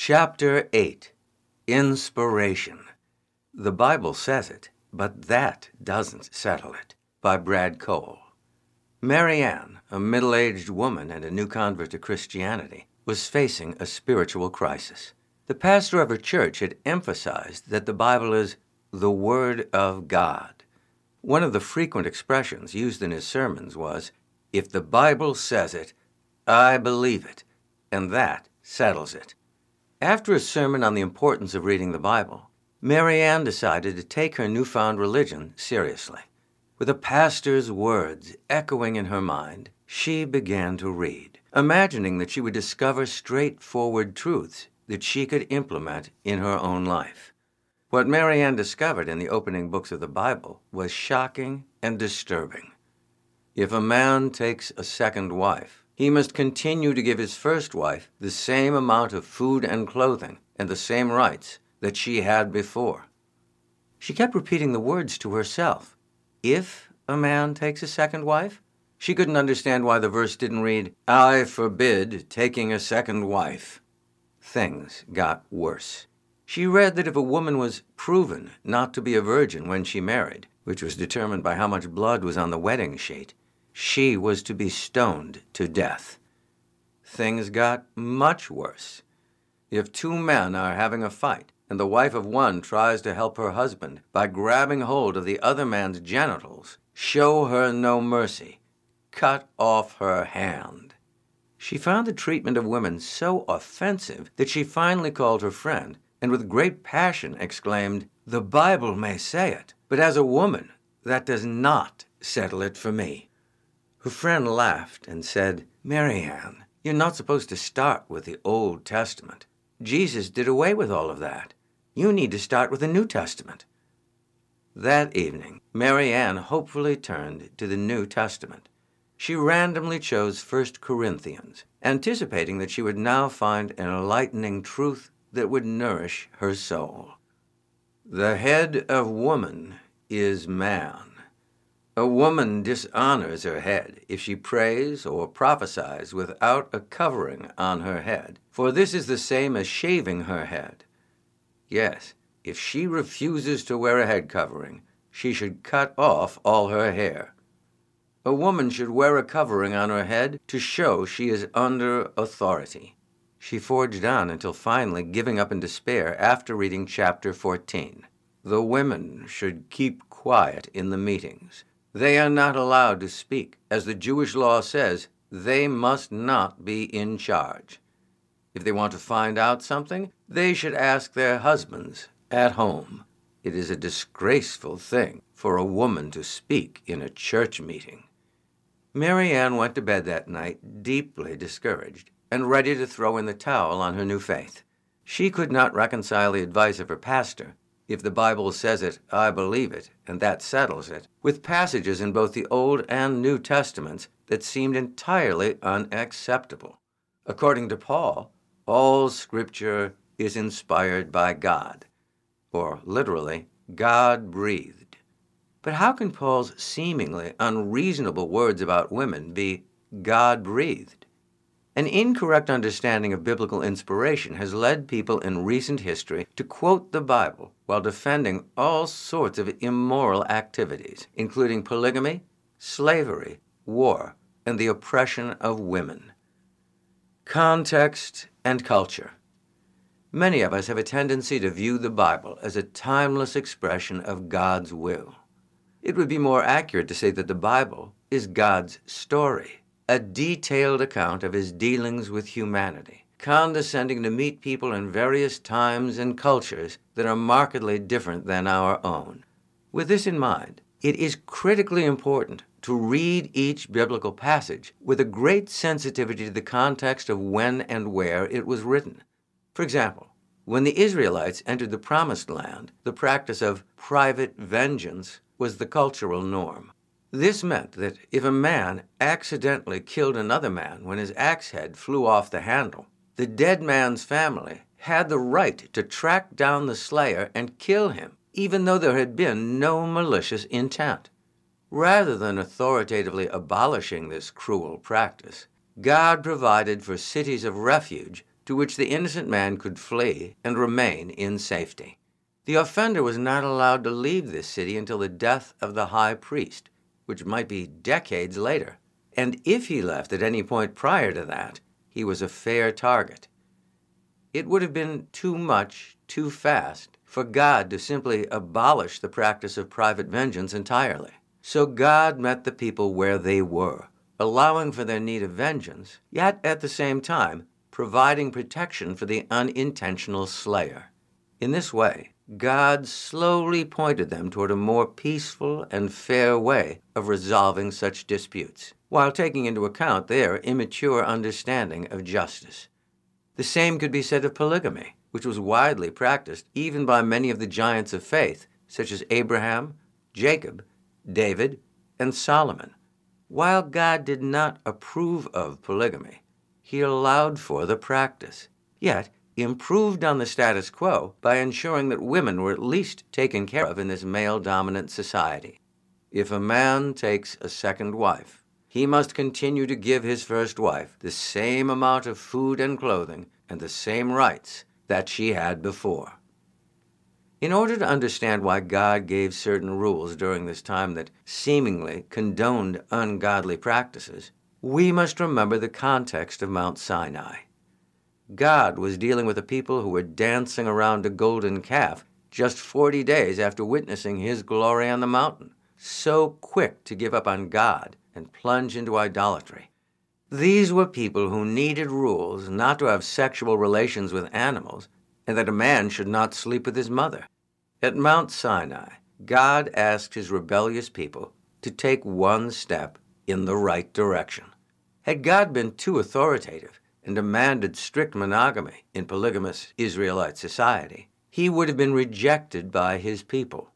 Chapter 8. Inspiration. The Bible says it, but that doesn't settle it. By Brad Cole. Mary Ann, a middle-aged woman and a new convert to Christianity, was facing a spiritual crisis. The pastor of her church had emphasized that the Bible is the Word of God. One of the frequent expressions used in his sermons was, "If the Bible says it, I believe it, and that settles it." After a sermon on the importance of reading the Bible, Mary Ann decided to take her newfound religion seriously. With a pastor's words echoing in her mind, she began to read, imagining that she would discover straightforward truths that she could implement in her own life. What Mary Ann discovered in the opening books of the Bible was shocking and disturbing. If a man takes a second wife, he must continue to give his first wife the same amount of food and clothing and the same rights that she had before. She kept repeating the words to herself. If a man takes a second wife? She couldn't understand why the verse didn't read, "I forbid taking a second wife." Things got worse. She read that if a woman was proven not to be a virgin when she married, which was determined by how much blood was on the wedding sheet, she was to be stoned to death. Things got much worse. If two men are having a fight, and the wife of one tries to help her husband by grabbing hold of the other man's genitals, show her no mercy. Cut off her hand. She found the treatment of women so offensive that she finally called her friend and with great passion exclaimed, "The Bible may say it, but as a woman, that does not settle it for me." Her friend laughed and said, "Mary Ann, you're not supposed to start with the Old Testament. Jesus did away with all of that. You need to start with the New Testament." That evening, Mary Ann hopefully turned to the New Testament. She randomly chose 1 Corinthians, anticipating that she would now find an enlightening truth that would nourish her soul. The head of woman is man. A woman dishonors her head if she prays or prophesies without a covering on her head, for this is the same as shaving her head. Yes, if she refuses to wear a head covering, she should cut off all her hair. A woman should wear a covering on her head to show she is under authority. She forged on until finally giving up in despair after reading chapter 14. The women should keep quiet in the meetings. They are not allowed to speak. As the Jewish law says, they must not be in charge. If they want to find out something, they should ask their husbands at home. It is a disgraceful thing for a woman to speak in a church meeting. Mary Ann went to bed that night deeply discouraged and ready to throw in the towel on her new faith. She could not reconcile the advice of her pastor, "If the Bible says it, I believe it, and that settles it," with passages in both the Old and New Testaments that seemed entirely unacceptable. According to Paul, all Scripture is inspired by God, or literally, God-breathed. But how can Paul's seemingly unreasonable words about women be God-breathed? An incorrect understanding of biblical inspiration has led people in recent history to quote the Bible while defending all sorts of immoral activities, including polygamy, slavery, war, and the oppression of women. Context and culture. Many of us have a tendency to view the Bible as a timeless expression of God's will. It would be more accurate to say that the Bible is God's story, a detailed account of his dealings with humanity, condescending to meet people in various times and cultures that are markedly different than our own. With this in mind, it is critically important to read each biblical passage with a great sensitivity to the context of when and where it was written. For example, when the Israelites entered the Promised Land, the practice of private vengeance was the cultural norm. This meant that if a man accidentally killed another man when his axe head flew off the handle, the dead man's family had the right to track down the slayer and kill him, even though there had been no malicious intent. Rather than authoritatively abolishing this cruel practice, God provided for cities of refuge to which the innocent man could flee and remain in safety. The offender was not allowed to leave this city until the death of the high priest, which might be decades later. And if he left at any point prior to that, he was a fair target. It would have been too much, too fast, for God to simply abolish the practice of private vengeance entirely. So God met the people where they were, allowing for their need of vengeance, yet at the same time providing protection for the unintentional slayer. In this way, God slowly pointed them toward a more peaceful and fair way of resolving such disputes, while taking into account their immature understanding of justice. The same could be said of polygamy, which was widely practiced even by many of the giants of faith, such as Abraham, Jacob, David, and Solomon. While God did not approve of polygamy, he allowed for the practice, yet improved on the status quo by ensuring that women were at least taken care of in this male-dominant society. If a man takes a second wife, he must continue to give his first wife the same amount of food and clothing and the same rights that she had before. In order to understand why God gave certain rules during this time that seemingly condoned ungodly practices, we must remember the context of Mount Sinai. God was dealing with a people who were dancing around a golden calf just 40 days after witnessing his glory on the mountain, so quick to give up on God and plunge into idolatry. These were people who needed rules not to have sexual relations with animals, and that a man should not sleep with his mother. At Mount Sinai, God asked his rebellious people to take one step in the right direction. Had God been too authoritative and demanded strict monogamy in polygamous Israelite society, he would have been rejected by his people.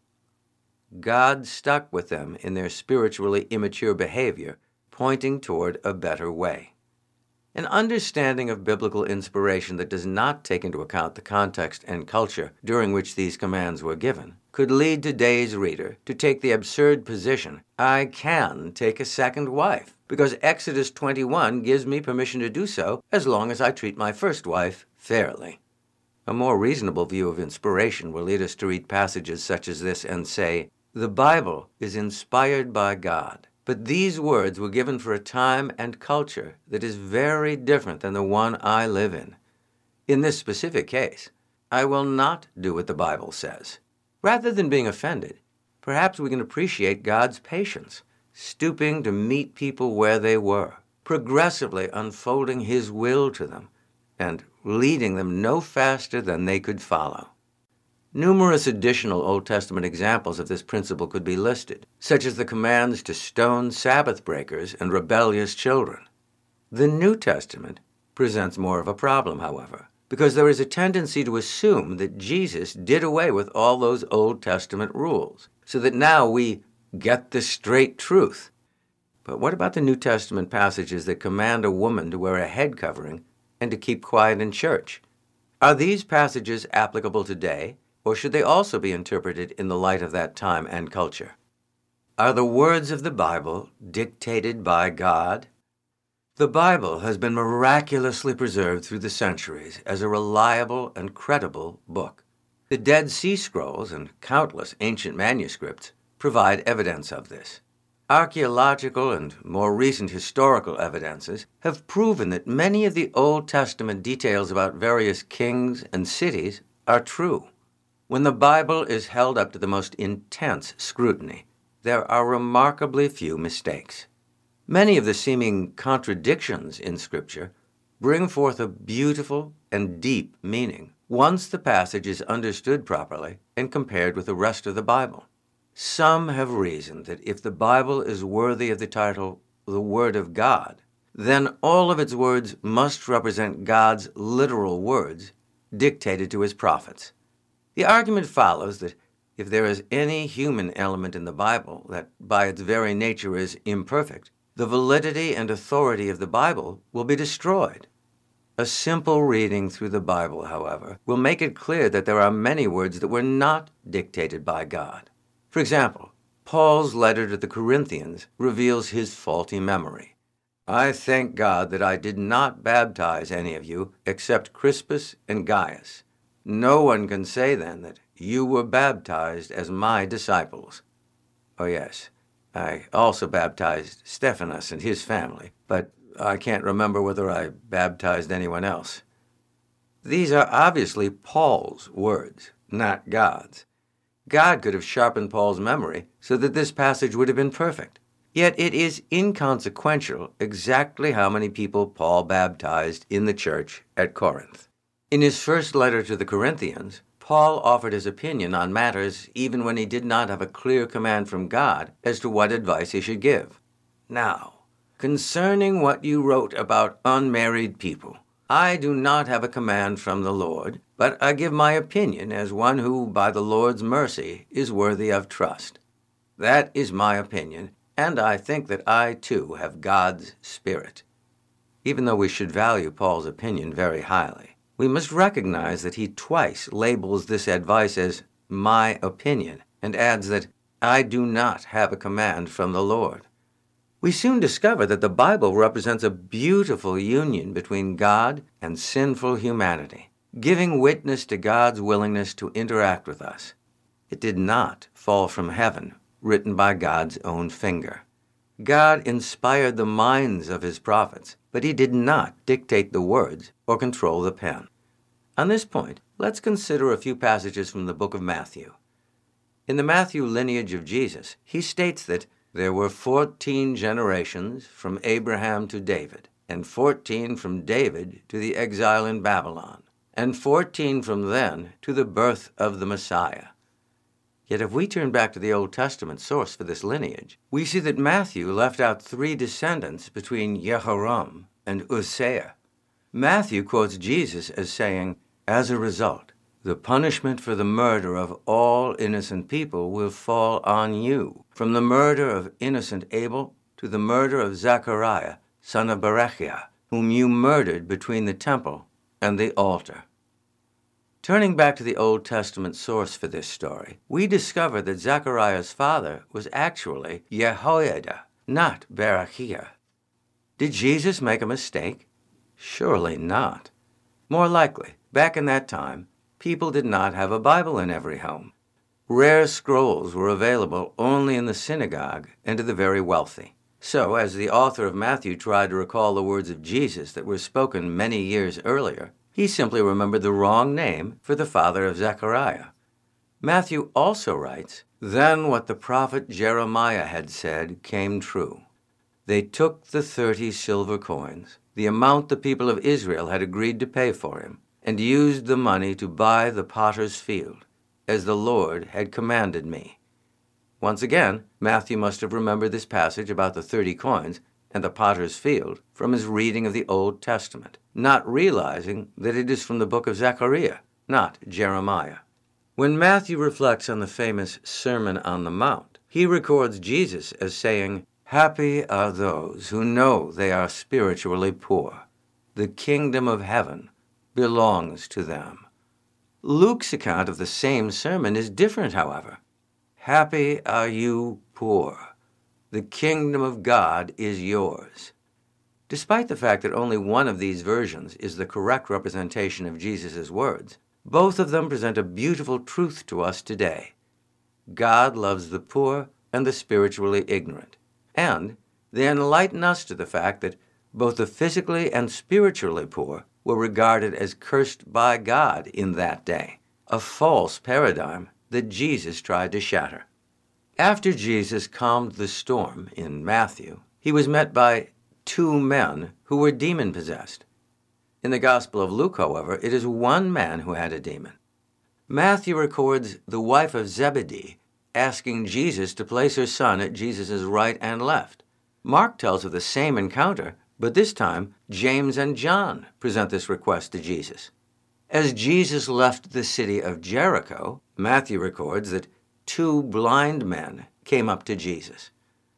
God stuck with them in their spiritually immature behavior, pointing toward a better way. An understanding of biblical inspiration that does not take into account the context and culture during which these commands were given could lead today's reader to take the absurd position, I can take a second wife, because Exodus 21 gives me permission to do so as long as I treat my first wife fairly. A more reasonable view of inspiration will lead us to read passages such as this and say, the Bible is inspired by God, but these words were given for a time and culture that is very different than the one I live in. In this specific case, I will not do what the Bible says. Rather than being offended, perhaps we can appreciate God's patience, stooping to meet people where they were, progressively unfolding his will to them, and leading them no faster than they could follow. Numerous additional Old Testament examples of this principle could be listed, such as the commands to stone Sabbath breakers and rebellious children. The New Testament presents more of a problem, however, because there is a tendency to assume that Jesus did away with all those Old Testament rules, so that now we get the straight truth. But what about the New Testament passages that command a woman to wear a head covering and to keep quiet in church? Are these passages applicable today, or should they also be interpreted in the light of that time and culture? Are the words of the Bible dictated by God? The Bible has been miraculously preserved through the centuries as a reliable and credible book. The Dead Sea Scrolls and countless ancient manuscripts provide evidence of this. Archaeological and more recent historical evidences have proven that many of the Old Testament details about various kings and cities are true. When the Bible is held up to the most intense scrutiny, there are remarkably few mistakes. Many of the seeming contradictions in Scripture bring forth a beautiful and deep meaning once the passage is understood properly and compared with the rest of the Bible. Some have reasoned that if the Bible is worthy of the title, the Word of God, then all of its words must represent God's literal words dictated to his prophets. The argument follows that if there is any human element in the Bible that by its very nature is imperfect, the validity and authority of the Bible will be destroyed. A simple reading through the Bible, however, will make it clear that there are many words that were not dictated by God. For example, Paul's letter to the Corinthians reveals his faulty memory. I thank God that I did not baptize any of you except Crispus and Gaius. No one can say then that you were baptized as my disciples. Oh yes, I also baptized Stephanas and his family, but I can't remember whether I baptized anyone else. These are obviously Paul's words, not God's. God could have sharpened Paul's memory so that this passage would have been perfect. Yet it is inconsequential exactly how many people Paul baptized in the church at Corinth. In his first letter to the Corinthians, Paul offered his opinion on matters even when he did not have a clear command from God as to what advice he should give. Now, concerning what you wrote about unmarried people, I do not have a command from the Lord, but I give my opinion as one who, by the Lord's mercy, is worthy of trust. That is my opinion, and I think that I, too, have God's Spirit. Even though we should value Paul's opinion very highly, we must recognize that he twice labels this advice as my opinion and adds that I do not have a command from the Lord. We soon discover that the Bible represents a beautiful union between God and sinful humanity, giving witness to God's willingness to interact with us. It did not fall from heaven, written by God's own finger. God inspired the minds of his prophets, but he did not dictate the words or control the pen. On this point, let's consider a few passages from the book of Matthew. In the Matthew lineage of Jesus, he states that there were 14 generations from Abraham to David, and 14 from David to the exile in Babylon, and 14 from then to the birth of the Messiah. Yet if we turn back to the Old Testament source for this lineage, we see that Matthew left out 3 descendants between Jehoram and Uzziah. Matthew quotes Jesus as saying, "As a result, the punishment for the murder of all innocent people will fall on you, from the murder of innocent Abel to the murder of Zechariah, son of Berechiah, whom you murdered between the temple and the altar." Turning back to the Old Testament source for this story, we discover that Zechariah's father was actually Jehoiada, not Berechiah. Did Jesus make a mistake? Surely not. More likely, back in that time, people did not have a Bible in every home. Rare scrolls were available only in the synagogue and to the very wealthy. So, as the author of Matthew tried to recall the words of Jesus that were spoken many years earlier, he simply remembered the wrong name for the father of Zechariah. Matthew also writes, "Then what the prophet Jeremiah had said came true. They took the 30 silver coins, the amount the people of Israel had agreed to pay for him, and used the money to buy the potter's field, as the Lord had commanded me." Once again, Matthew must have remembered this passage about the 30 coins and the potter's field from his reading of the Old Testament, not realizing that it is from the book of Zechariah, not Jeremiah. When Matthew reflects on the famous Sermon on the Mount, he records Jesus as saying, "Happy are those who know they are spiritually poor. The kingdom of heaven belongs to them." Luke's account of the same sermon is different, however. "Happy are you poor. The kingdom of God is yours." Despite the fact that only one of these versions is the correct representation of Jesus' words, both of them present a beautiful truth to us today. God loves the poor and the spiritually ignorant, and they enlighten us to the fact that both the physically and spiritually poor were regarded as cursed by God in that day, a false paradigm that Jesus tried to shatter. After Jesus calmed the storm in Matthew, he was met by 2 men who were demon-possessed. In the Gospel of Luke, however, it is 1 man who had a demon. Matthew records the wife of Zebedee asking Jesus to place her son at Jesus' right and left. Mark tells of the same encounter, but this time James and John present this request to Jesus. As Jesus left the city of Jericho, Matthew records that 2 blind men came up to Jesus.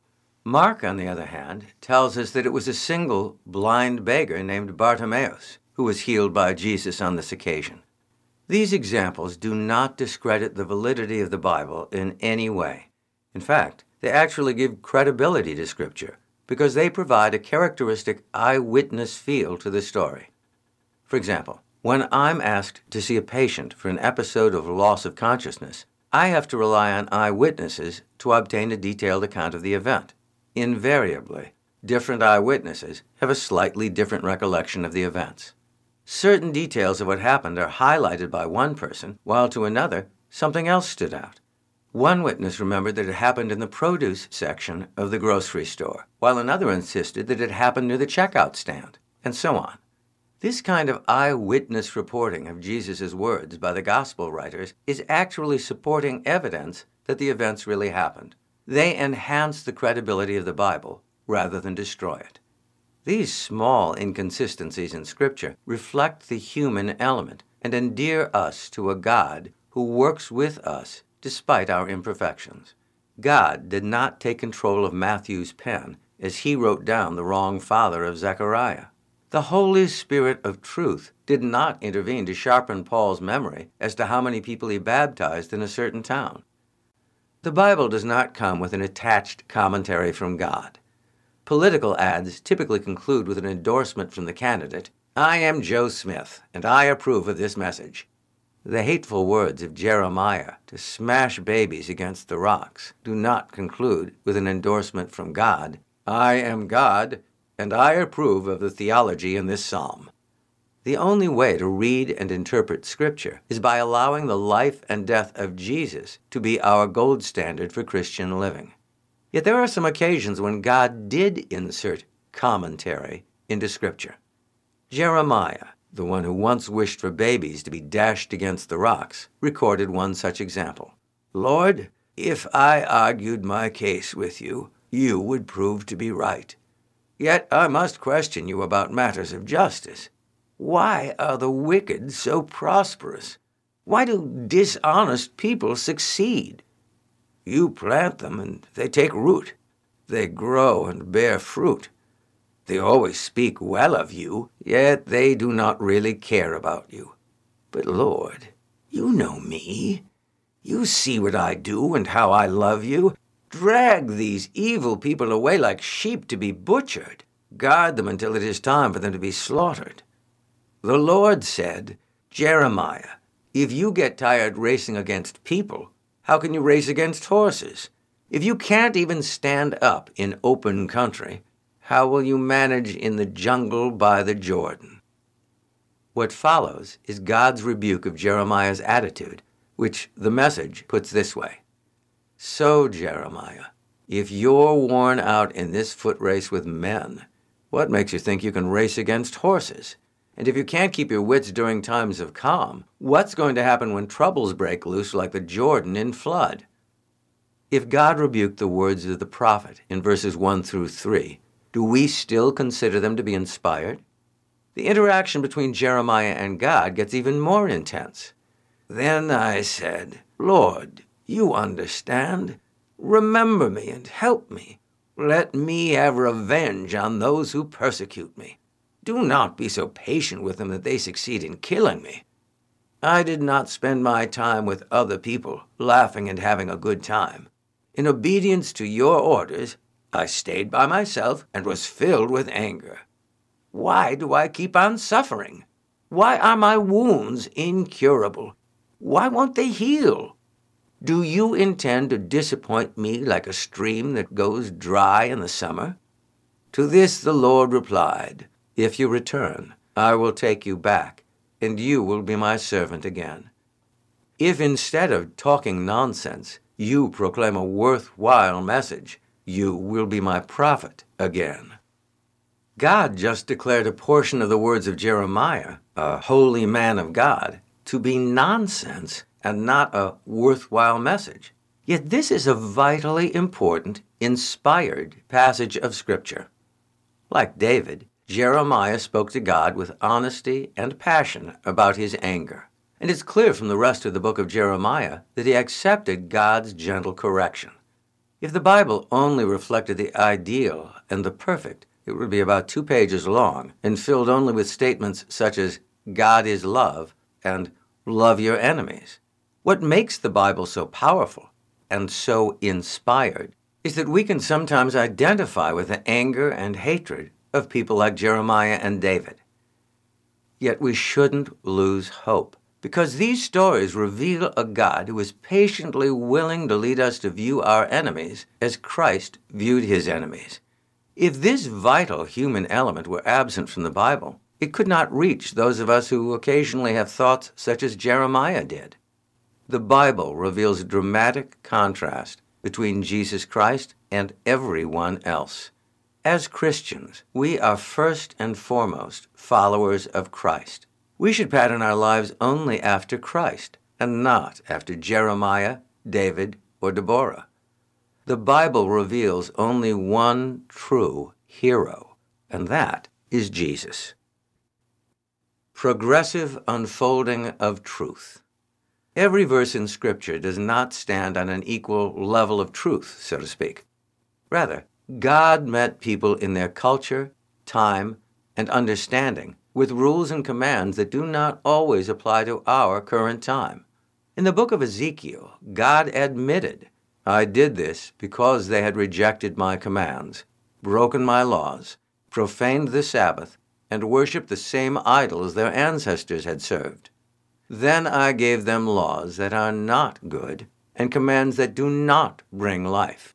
Mark, on the other hand, tells us that it was a single blind beggar named Bartimaeus who was healed by Jesus on this occasion. These examples do not discredit the validity of the Bible in any way. In fact, they actually give credibility to Scripture, because they provide a characteristic eyewitness feel to the story. For example, when I'm asked to see a patient for an episode of loss of consciousness, I have to rely on eyewitnesses to obtain a detailed account of the event. Invariably, different eyewitnesses have a slightly different recollection of the events. Certain details of what happened are highlighted by one person, while to another, something else stood out. One witness remembered that it happened in the produce section of the grocery store, while another insisted that it happened near the checkout stand, and so on. This kind of eyewitness reporting of Jesus' words by the gospel writers is actually supporting evidence that the events really happened. They enhance the credibility of the Bible rather than destroy it. These small inconsistencies in Scripture reflect the human element and endear us to a God who works with us despite our imperfections. God did not take control of Matthew's pen as he wrote down the wrong father of Zechariah. The Holy Spirit of truth did not intervene to sharpen Paul's memory as to how many people he baptized in a certain town. The Bible does not come with an attached commentary from God. Political ads typically conclude with an endorsement from the candidate, "I am Joe Smith, and I approve of this message." The hateful words of Jeremiah to smash babies against the rocks do not conclude with an endorsement from God, "I am God, and I approve of the theology in this psalm." The only way to read and interpret Scripture is by allowing the life and death of Jesus to be our gold standard for Christian living. Yet there are some occasions when God did insert commentary into Scripture. Jeremiah, the one who once wished for babies to be dashed against the rocks, recorded one such example. "Lord, if I argued my case with you, you would prove to be right. Yet I must question you about matters of justice. Why are the wicked so prosperous? Why do dishonest people succeed? You plant them and they take root. They grow and bear fruit. They always speak well of you, yet they do not really care about you. But Lord, you know me. You see what I do and how I love you. Drag these evil people away like sheep to be butchered. Guard them until it is time for them to be slaughtered." The Lord said, "Jeremiah, if you get tired racing against people, how can you race against horses? If you can't even stand up in open country, how will you manage in the jungle by the Jordan?" What follows is God's rebuke of Jeremiah's attitude, which the Message puts this way. "So, Jeremiah, if you're worn out in this foot race with men, what makes you think you can race against horses? And if you can't keep your wits during times of calm, what's going to happen when troubles break loose like the Jordan in flood?" If God rebuked the words of the prophet in verses 1 through 3, do we still consider them to be inspired? The interaction between Jeremiah and God gets even more intense. "Then I said, Lord, you understand. Remember me and help me. Let me have revenge on those who persecute me. Do not be so patient with them that they succeed in killing me. I did not spend my time with other people, laughing and having a good time. In obedience to your orders, I stayed by myself and was filled with anger. Why do I keep on suffering? Why are my wounds incurable? Why won't they heal? Do you intend to disappoint me like a stream that goes dry in the summer?" To this the Lord replied, "If you return, I will take you back, and you will be my servant again. If instead of talking nonsense, you proclaim a worthwhile message, you will be my prophet again." God just declared a portion of the words of Jeremiah, a holy man of God, to be nonsense and not a worthwhile message. Yet this is a vitally important, inspired passage of Scripture. Like David, Jeremiah spoke to God with honesty and passion about his anger. And it's clear from the rest of the book of Jeremiah that he accepted God's gentle correction. If the Bible only reflected the ideal and the perfect, it would be about 2 pages long and filled only with statements such as "God is love" and "love your enemies." What makes the Bible so powerful and so inspired is that we can sometimes identify with the anger and hatred of people like Jeremiah and David. Yet we shouldn't lose hope, because these stories reveal a God who is patiently willing to lead us to view our enemies as Christ viewed his enemies. If this vital human element were absent from the Bible, it could not reach those of us who occasionally have thoughts such as Jeremiah did. The Bible reveals a dramatic contrast between Jesus Christ and everyone else. As Christians, we are first and foremost followers of Christ. We should pattern our lives only after Christ, and not after Jeremiah, David, or Deborah. The Bible reveals only one true hero, and that is Jesus. Progressive unfolding of truth. Every verse in Scripture does not stand on an equal level of truth, so to speak. Rather, God met people in their culture, time, and understanding with rules and commands that do not always apply to our current time. In the book of Ezekiel, God admitted, "I did this because they had rejected my commands, broken my laws, profaned the Sabbath, and worshipped the same idols their ancestors had served. Then I gave them laws that are not good and commands that do not bring life."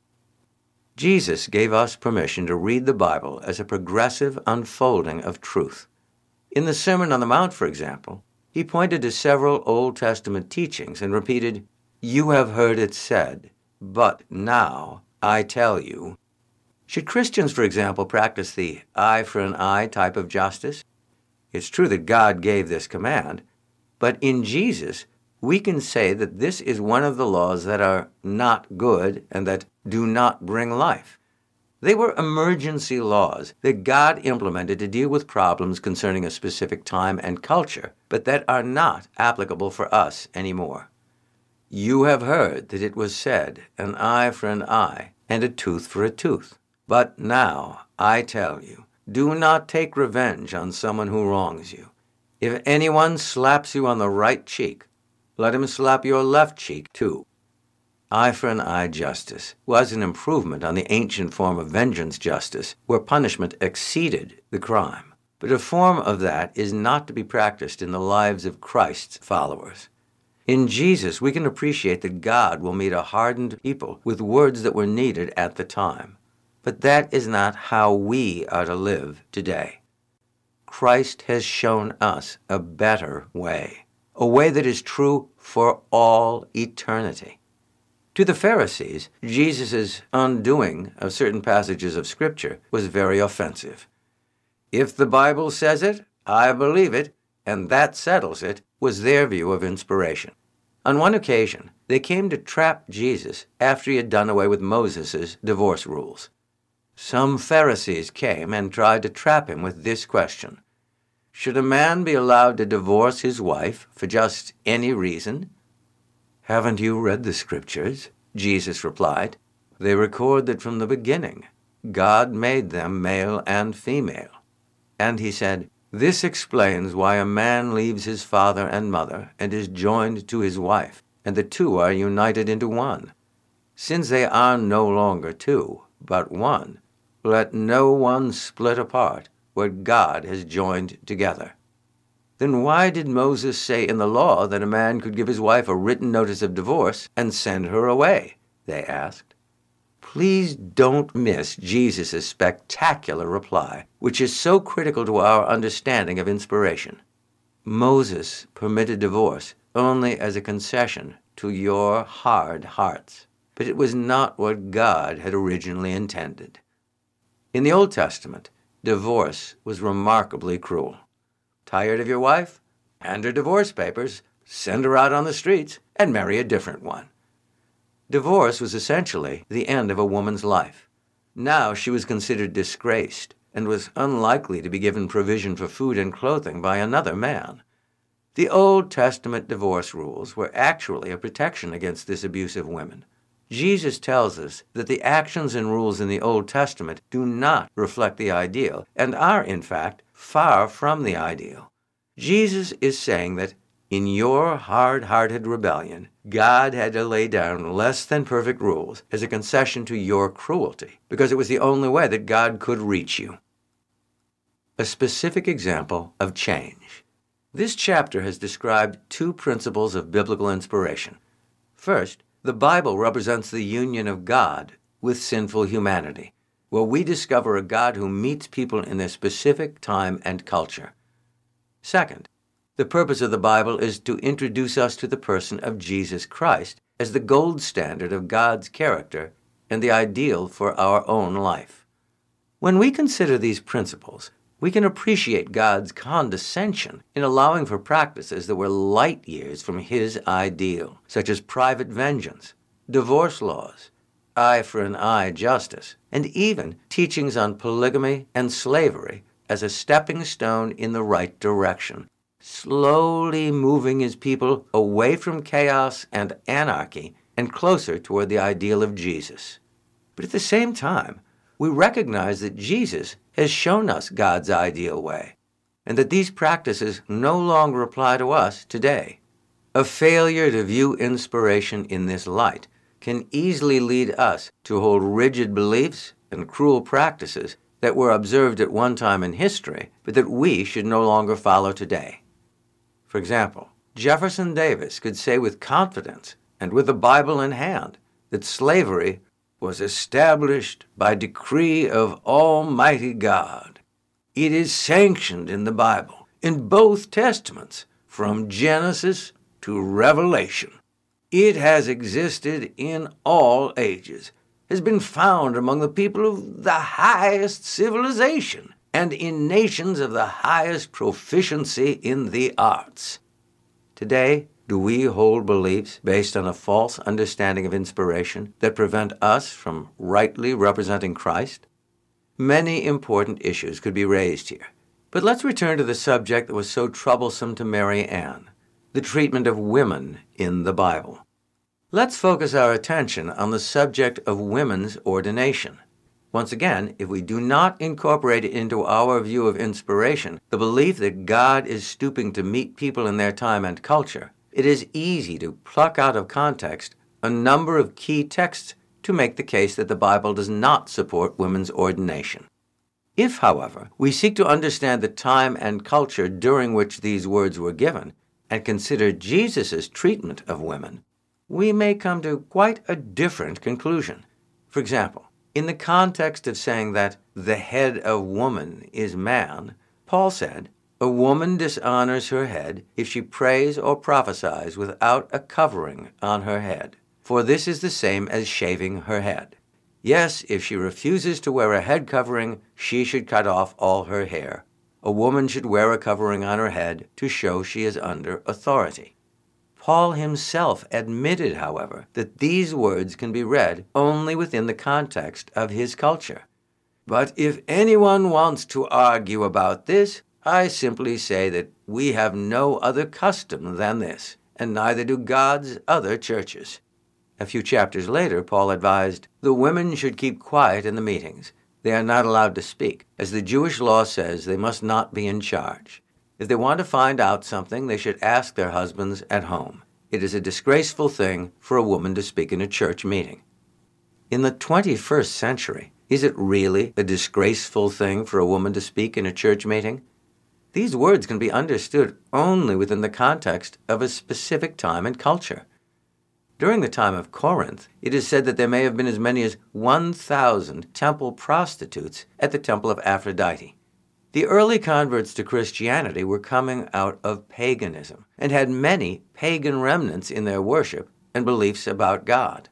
Jesus gave us permission to read the Bible as a progressive unfolding of truth. In the Sermon on the Mount, for example, he pointed to several Old Testament teachings and repeated, "You have heard it said, but now I tell you." Should Christians, for example, practice the eye for an eye type of justice? It's true that God gave this command, but in Jesus, we can say that this is one of the laws that are not good and that do not bring life. They were emergency laws that God implemented to deal with problems concerning a specific time and culture, but that are not applicable for us anymore. You have heard that it was said, an eye for an eye, and a tooth for a tooth. But now I tell you, do not take revenge on someone who wrongs you. If anyone slaps you on the right cheek, let him slap your left cheek too. Eye for an eye justice was an improvement on the ancient form of vengeance justice, where punishment exceeded the crime. But a form of that is not to be practiced in the lives of Christ's followers. In Jesus, we can appreciate that God will meet a hardened people with words that were needed at the time. But that is not how we are to live today. Christ has shown us a better way, a way that is true for all eternity. To the Pharisees, Jesus' undoing of certain passages of Scripture was very offensive. If the Bible says it, I believe it, and that settles it, was their view of inspiration. On one occasion, they came to trap Jesus after he had done away with Moses' divorce rules. Some Pharisees came and tried to trap him with this question: should a man be allowed to divorce his wife for just any reason? Haven't you read the Scriptures? Jesus replied. They record that from the beginning, God made them male and female. And he said, this explains why a man leaves his father and mother and is joined to his wife, and the two are united into one. Since they are no longer two, but one, let no one split apart what God has joined together. Then why did Moses say in the law that a man could give his wife a written notice of divorce and send her away? They asked. Please don't miss Jesus' spectacular reply, which is so critical to our understanding of inspiration. Moses permitted divorce only as a concession to your hard hearts, but it was not what God had originally intended. In the Old Testament, divorce was remarkably cruel. Tired of your wife? Hand her divorce papers, send her out on the streets, and marry a different one. Divorce was essentially the end of a woman's life. Now she was considered disgraced and was unlikely to be given provision for food and clothing by another man. The Old Testament divorce rules were actually a protection against this abuse of women. Jesus tells us that the actions and rules in the Old Testament do not reflect the ideal and are, in fact, far from the ideal. Jesus is saying that In your hard-hearted rebellion, God had to lay down less than perfect rules as a concession to your cruelty, because it was the only way that God could reach you. A specific example of change. This chapter has described two principles of biblical inspiration. First, the Bible represents the union of God with sinful humanity, where we discover a God who meets people in their specific time and culture. Second, the purpose of the Bible is to introduce us to the person of Jesus Christ as the gold standard of God's character and the ideal for our own life. When we consider these principles, we can appreciate God's condescension in allowing for practices that were light years from His ideal, such as private vengeance, divorce laws, eye for an eye justice, and even teachings on polygamy and slavery as a stepping stone in the right direction, slowly moving His people away from chaos and anarchy and closer toward the ideal of Jesus. But at the same time, we recognize that Jesus has shown us God's ideal way, and that these practices no longer apply to us today. A failure to view inspiration in this light can easily lead us to hold rigid beliefs and cruel practices that were observed at one time in history, but that we should no longer follow today. For example, Jefferson Davis could say with confidence and with the Bible in hand that slavery was established by decree of Almighty God. It is sanctioned in the Bible, in both Testaments, from Genesis to Revelation. It has existed in all ages, has been found among the people of the highest civilization, and in nations of the highest proficiency in the arts. Today, do we hold beliefs based on a false understanding of inspiration that prevent us from rightly representing Christ? Many important issues could be raised here. But let's return to the subject that was so troublesome to Mary Ann, the treatment of women in the Bible. Let's focus our attention on the subject of women's ordination. Once again, if we do not incorporate into our view of inspiration the belief that God is stooping to meet people in their time and culture, it is easy to pluck out of context a number of key texts to make the case that the Bible does not support women's ordination. If, however, we seek to understand the time and culture during which these words were given and consider Jesus' treatment of women, we may come to quite a different conclusion. For example, in the context of saying that the head of woman is man, Paul said, "A woman dishonors her head if she prays or prophesies without a covering on her head, for this is the same as shaving her head. Yes, if she refuses to wear a head covering, she should cut off all her hair. A woman should wear a covering on her head to show she is under authority." Paul himself admitted, however, that these words can be read only within the context of his culture. But if anyone wants to argue about this, I simply say that we have no other custom than this, and neither do God's other churches. A few chapters later, Paul advised, the women should keep quiet in the meetings. They are not allowed to speak, as the Jewish law says they must not be in charge. If they want to find out something, they should ask their husbands at home. It is a disgraceful thing for a woman to speak in a church meeting. In the 21st century, is it really a disgraceful thing for a woman to speak in a church meeting? These words can be understood only within the context of a specific time and culture. During the time of Corinth, it is said that there may have been as many as 1,000 temple prostitutes at the temple of Aphrodite. The early converts to Christianity were coming out of paganism and had many pagan remnants in their worship and beliefs about God.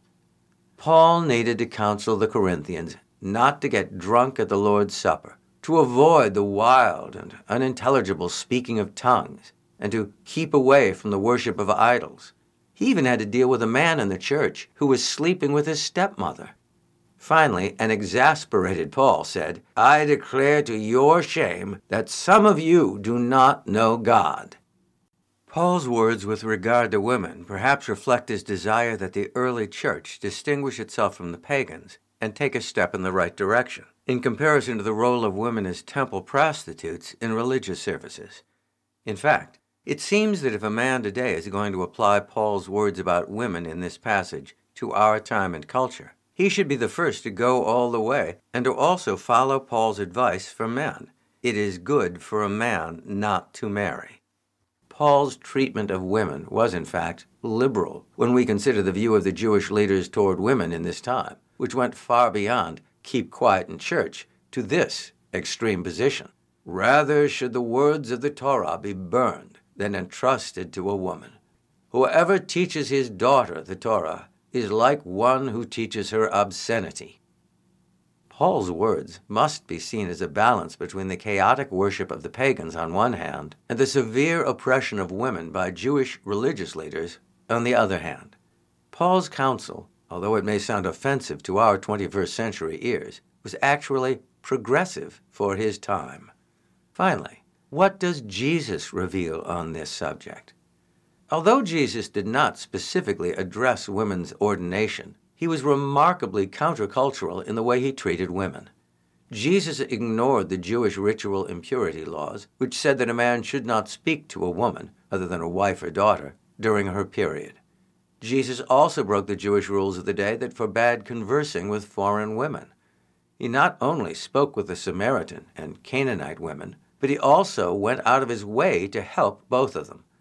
Paul needed to counsel the Corinthians not to get drunk at the Lord's Supper, to avoid the wild and unintelligible speaking of tongues, and to keep away from the worship of idols. He even had to deal with a man in the church who was sleeping with his stepmother. Finally, an exasperated Paul said, "I declare to your shame that some of you do not know God." Paul's words with regard to women perhaps reflect his desire that the early church distinguish itself from the pagans and take a step in the right direction, in comparison to the role of women as temple prostitutes in religious services. In fact, It seems that if a man today is going to apply Paul's words about women in this passage to our time and culture, he should be the first to go all the way and to also follow Paul's advice for men. It is good for a man not to marry. Paul's treatment of women was, in fact, liberal when we consider the view of the Jewish leaders toward women in this time, which went far beyond keep quiet in church to this extreme position. Rather should the words of the Torah be burned than entrusted to a woman. Whoever teaches his daughter the Torah is like one who teaches her obscenity. Paul's words must be seen as a balance between the chaotic worship of the pagans on one hand and the severe oppression of women by Jewish religious leaders on the other hand. Paul's counsel, although it may sound offensive to our 21st century ears, was actually progressive for his time. Finally, what does Jesus reveal on this subject? Although Jesus did not specifically address women's ordination, he was remarkably countercultural in the way he treated women. Jesus ignored the Jewish ritual impurity laws, which said that a man should not speak to a woman, other than a wife or daughter, during her period. Jesus also broke the Jewish rules of the day that forbade conversing with foreign women. He not only spoke with the Samaritan and Canaanite women, but he also went out of his way to help both of them.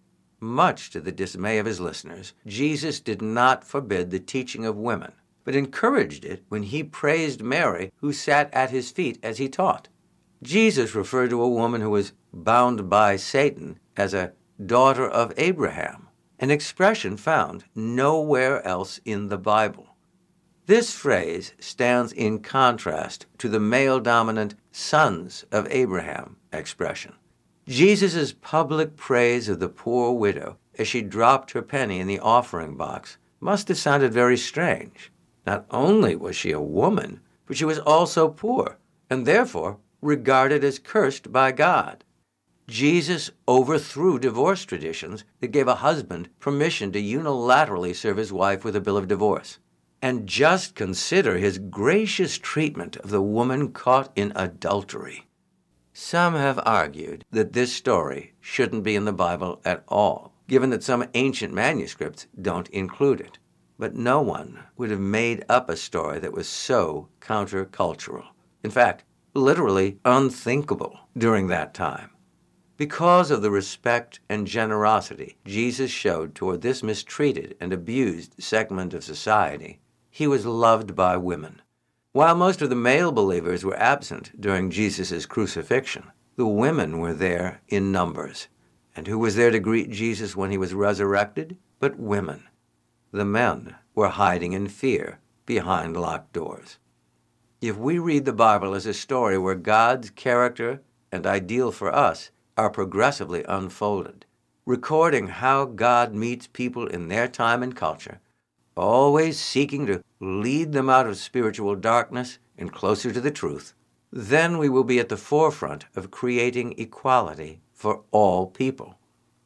Much to the dismay of his listeners, Jesus did not forbid the teaching of women, but encouraged it when he praised Mary, who sat at his feet as he taught. Jesus referred to a woman who was bound by Satan as a daughter of Abraham, an expression found nowhere else in the Bible. This phrase stands in contrast to the male-dominant sons of Abraham expression. Jesus' public praise of the poor widow as she dropped her penny in the offering box must have sounded very strange. Not only was she a woman, but she was also poor, and therefore regarded as cursed by God. Jesus overthrew divorce traditions that gave a husband permission to unilaterally serve his wife with a bill of divorce. And just consider his gracious treatment of the woman caught in adultery. Some have argued that this story shouldn't be in the Bible at all, given that some ancient manuscripts don't include it. But no one would have made up a story that was so countercultural. In fact, literally unthinkable during that time. Because of the respect and generosity Jesus showed toward this mistreated and abused segment of society, he was loved by women. While most of the male believers were absent during Jesus' crucifixion, the women were there in numbers. And who was there to greet Jesus when he was resurrected? But women. The men were hiding in fear behind locked doors. If we read the Bible as a story where God's character and ideal for us are progressively unfolded, recording how God meets people in their time and culture, always seeking to lead them out of spiritual darkness and closer to the truth, then we will be at the forefront of creating equality for all people.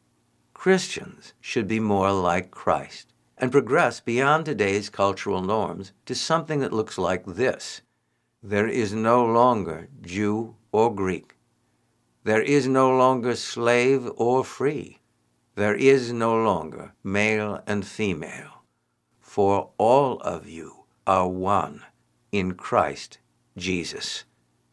Christians should be more like Christ and progress beyond today's cultural norms to something that looks like this. There is no longer Jew or Greek. There is no longer slave or free. There is no longer male and female. For all of you are one in Christ Jesus.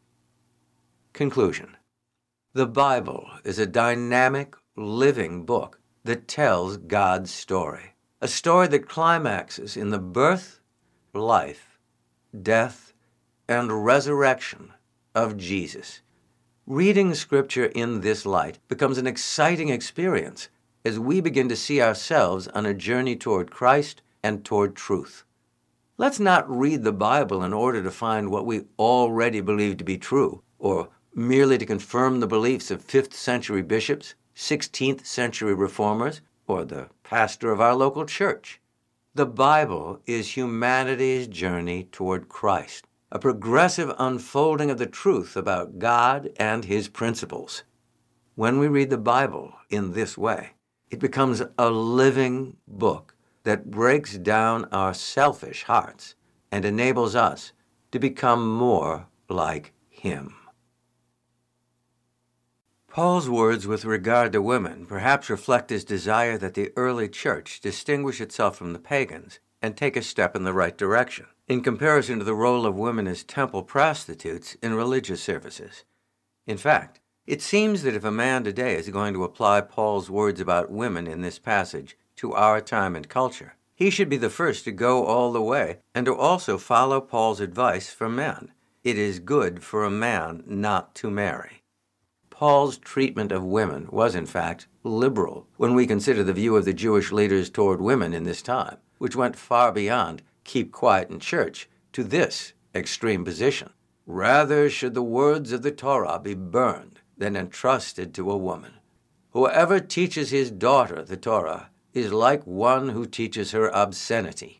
Conclusion. The Bible is a dynamic, living book that tells God's story, a story that climaxes in the birth, life, death, and resurrection of Jesus. Reading Scripture in this light becomes an exciting experience as we begin to see ourselves on a journey toward Christ and toward truth. Let's not read the Bible in order to find what we already believe to be true, or merely to confirm the beliefs of 5th century bishops, 16th century reformers, or the pastor of our local church. The Bible is humanity's journey toward Christ, a progressive unfolding of the truth about God and his principles. When we read the Bible in this way, it becomes a living book that breaks down our selfish hearts and enables us to become more like him. Paul's words with regard to women perhaps reflect his desire that the early church distinguish itself from the pagans and take a step in the right direction, in comparison to the role of women as temple prostitutes in religious services. In fact, it seems that if a man today is going to apply Paul's words about women in this passage to our time and culture, he should be the first to go all the way and to also follow Paul's advice for men. It is good for a man not to marry. Paul's treatment of women was, in fact, liberal when we consider the view of the Jewish leaders toward women in this time, which went far beyond keep quiet in church to this extreme position. Rather should the words of the Torah be burned than entrusted to a woman. Whoever teaches his daughter the Torah is like one who teaches her obscenity.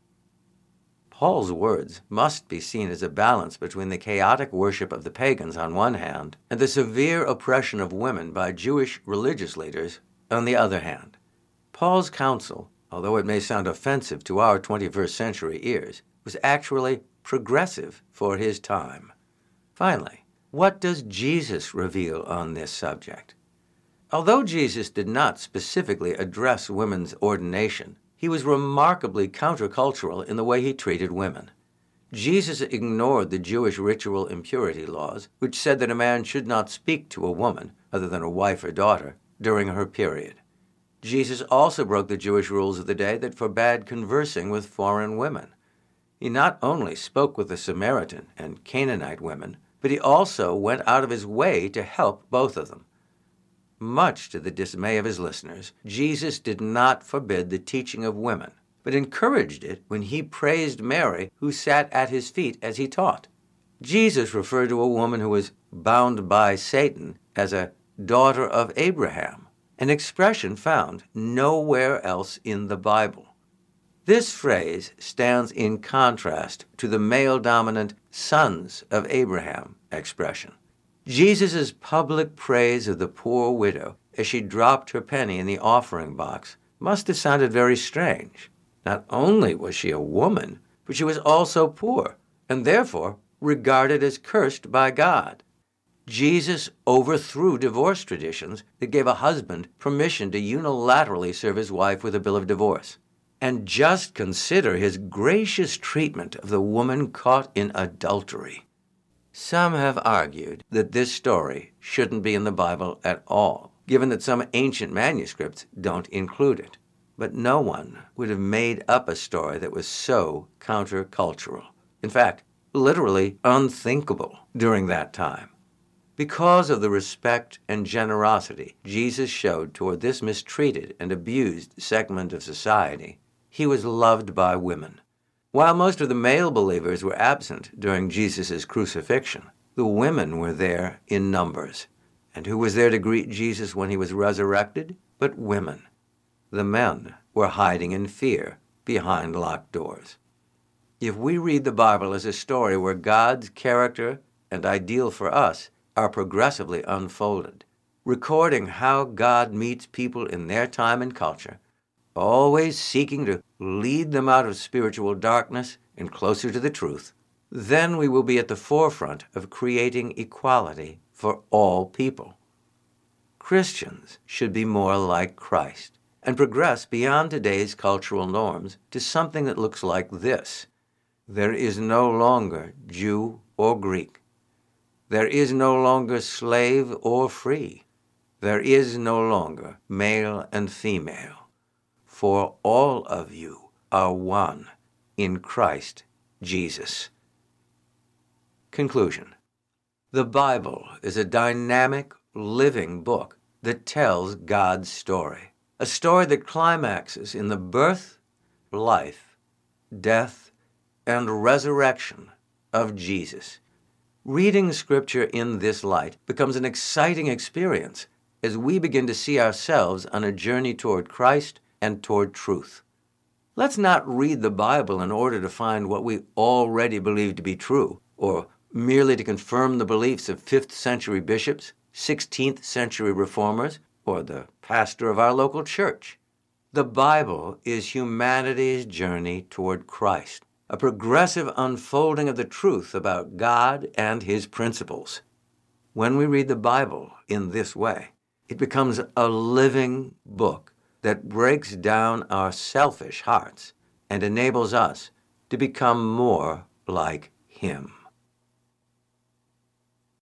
Paul's words must be seen as a balance between the chaotic worship of the pagans on one hand and the severe oppression of women by Jewish religious leaders on the other hand. Paul's counsel, although it may sound offensive to our 21st century ears, was actually progressive for his time. Finally, what does Jesus reveal on this subject? Although Jesus did not specifically address women's ordination, he was remarkably countercultural in the way he treated women. Jesus ignored the Jewish ritual impurity laws, which said that a man should not speak to a woman, other than a wife or daughter, during her period. Jesus also broke the Jewish rules of the day that forbade conversing with foreign women. He not only spoke with the Samaritan and Canaanite women, but he also went out of his way to help both of them. Much to the dismay of his listeners, Jesus did not forbid the teaching of women, but encouraged it when he praised Mary, who sat at his feet as he taught. Jesus referred to a woman who was bound by Satan as a daughter of Abraham, an expression found nowhere else in the Bible. This phrase stands in contrast to the male-dominant sons of Abraham expression. Jesus' public praise of the poor widow as she dropped her penny in the offering box must have sounded very strange. Not only was she a woman, but she was also poor, and therefore regarded as cursed by God. Jesus overthrew divorce traditions that gave a husband permission to unilaterally serve his wife with a bill of divorce. And just consider his gracious treatment of the woman caught in adultery. Some have argued that this story shouldn't be in the Bible at all, given that some ancient manuscripts don't include it. But no one would have made up a story that was so countercultural. In fact, literally unthinkable during that time. Because of the respect and generosity Jesus showed toward this mistreated and abused segment of society, he was loved by women. While most of the male believers were absent during Jesus' crucifixion, the women were there in numbers. And who was there to greet Jesus when he was resurrected? But women. The men were hiding in fear behind locked doors. If we read the Bible as a story where God's character and ideal for us are progressively unfolded, recording how God meets people in their time and culture, always seeking to lead them out of spiritual darkness and closer to the truth, then we will be at the forefront of creating equality for all people. Christians should be more like Christ and progress beyond today's cultural norms to something that looks like this. There is no longer Jew or Greek. There is no longer slave or free. There is no longer male and female. For all of you are one in Christ Jesus. Conclusion. The Bible is a dynamic, living book that tells God's story, a story that climaxes in the birth, life, death, and resurrection of Jesus. Reading Scripture in this light becomes an exciting experience as we begin to see ourselves on a journey toward Christ and toward truth. Let's not read the Bible in order to find what we already believe to be true, or merely to confirm the beliefs of 5th century bishops, 16th century reformers, or the pastor of our local church. The Bible is humanity's journey toward Christ, a progressive unfolding of the truth about God and his principles. When we read the Bible in this way, It becomes a living book that breaks down our selfish hearts and enables us to become more like Him.